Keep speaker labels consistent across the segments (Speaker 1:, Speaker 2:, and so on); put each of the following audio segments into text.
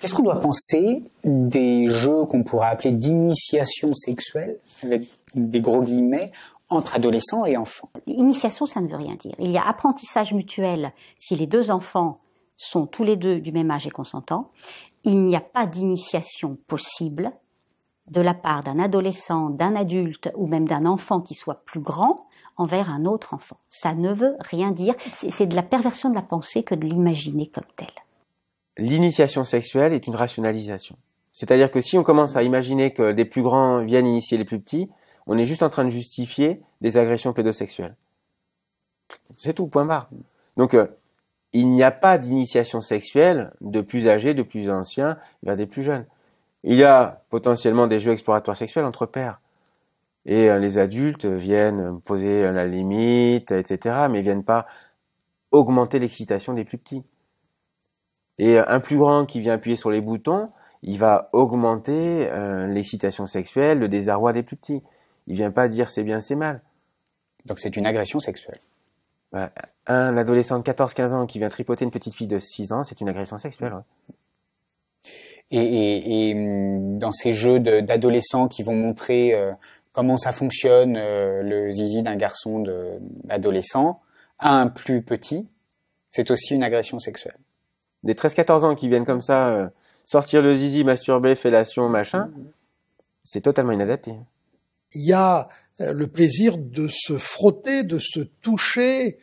Speaker 1: Qu'est-ce qu'on doit penser des jeux qu'on pourrait appeler d'initiation sexuelle, avec des gros guillemets, entre adolescents et enfants?
Speaker 2: Initiation, ça ne veut rien dire. Il y a apprentissage mutuel si les deux enfants sont tous les deux du même âge et consentants. Il n'y a pas d'initiation possible de la part d'un adolescent, d'un adulte ou même d'un enfant qui soit plus grand envers un autre enfant. Ça ne veut rien dire. C'est de la perversion de la pensée que de l'imaginer comme telle.
Speaker 3: L'initiation sexuelle est une rationalisation. C'est-à-dire que si on commence à imaginer que des plus grands viennent initier les plus petits, on est juste en train de justifier des agressions pédosexuelles. C'est tout, point barre. Donc, il n'y a pas d'initiation sexuelle de plus âgés, de plus anciens vers des plus jeunes. Il y a potentiellement des jeux exploratoires sexuels entre pairs. Et les adultes viennent poser la limite, etc., mais viennent pas augmenter l'excitation des plus petits. Et un plus grand qui vient appuyer sur les boutons, il va augmenter l'excitation sexuelle, le désarroi des plus petits. Il vient pas dire c'est bien, c'est mal.
Speaker 1: Donc c'est une agression sexuelle.
Speaker 3: Un adolescent de 14-15 ans qui vient tripoter une petite fille de 6 ans, c'est une agression sexuelle. Ouais.
Speaker 1: Et dans ces jeux d'adolescents qui vont montrer comment ça fonctionne, le zizi d'un garçon d'adolescent, à un plus petit, c'est aussi une agression sexuelle.
Speaker 3: Des 13-14 ans qui viennent comme ça sortir le zizi, masturber, fellation, machin, c'est totalement inadapté.
Speaker 4: Il y a le plaisir de se frotter, de se toucher,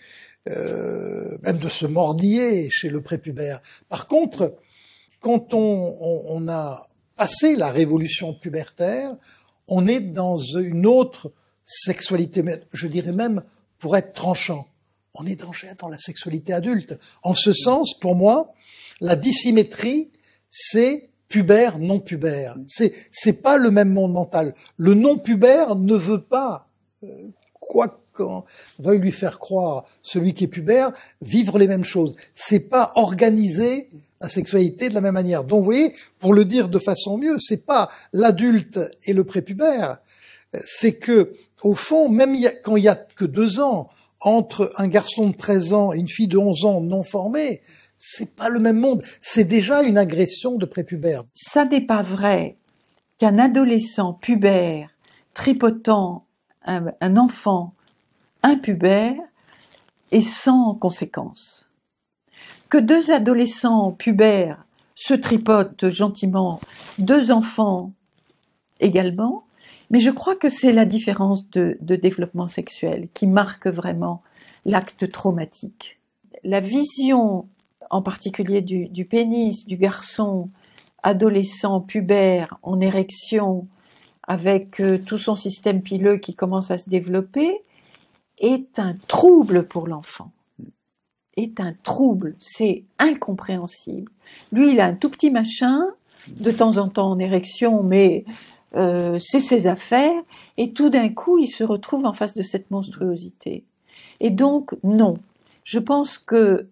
Speaker 4: même de se mordiller chez le prépubère. Par contre, quand on a passé la révolution pubertaire, on est dans une autre sexualité, je dirais même, pour être tranchant, on est dans la sexualité adulte. En ce sens, pour moi, la dissymétrie, c'est pubère, non pubère. C'est pas le même monde mental. Le non pubère ne veut pas, quoi qu'on veuille lui faire croire, celui qui est pubère, vivre les mêmes choses. C'est pas organiser la sexualité de la même manière. Donc, vous voyez, pour le dire de façon mieux, c'est pas l'adulte et le prépubère. C'est que, au fond, même quand il y a que 2 ans, entre un garçon de 13 ans et une fille de 11 ans non formée, c'est pas le même monde. C'est déjà une agression de prépubère.
Speaker 5: Ça n'est pas vrai qu'un adolescent pubère tripotant un enfant impubère est sans conséquence. Que 2 adolescents pubères se tripotent gentiment, 2 enfants également, mais je crois que c'est la différence de développement sexuel qui marque vraiment l'acte traumatique. La vision en particulier du pénis, du garçon adolescent pubère en érection avec tout son système pileux qui commence à se développer est un trouble pour l'enfant. Est un trouble, c'est incompréhensible. Lui, il a un tout petit machin, de temps en temps en érection, mais c'est ses affaires, et tout d'un coup, il se retrouve en face de cette monstruosité. Et donc, non. Je pense que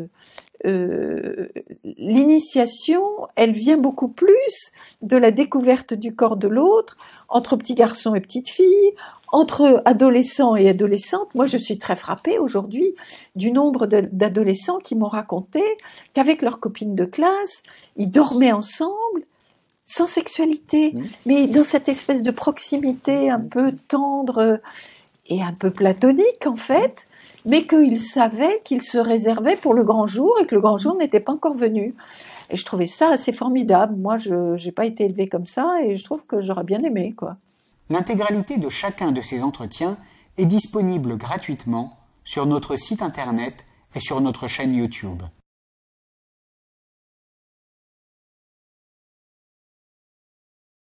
Speaker 5: l'initiation, elle vient beaucoup plus de la découverte du corps de l'autre, entre petits garçons et petites filles, entre adolescents et adolescentes. Moi, je suis très frappée aujourd'hui du nombre d'adolescents qui m'ont raconté qu'avec leurs copines de classe, ils dormaient ensemble, sans sexualité, mais dans cette espèce de proximité un peu tendre et un peu platonique, en fait, mais qu'ils savaient qu'ils se réservaient pour le grand jour et que le grand jour n'était pas encore venu. Et je trouvais ça assez formidable. Moi, je n'ai pas été élevée comme ça et je trouve que j'aurais bien aimé, quoi.
Speaker 1: L'intégralité de chacun de ces entretiens est disponible gratuitement sur notre site internet et sur notre chaîne YouTube.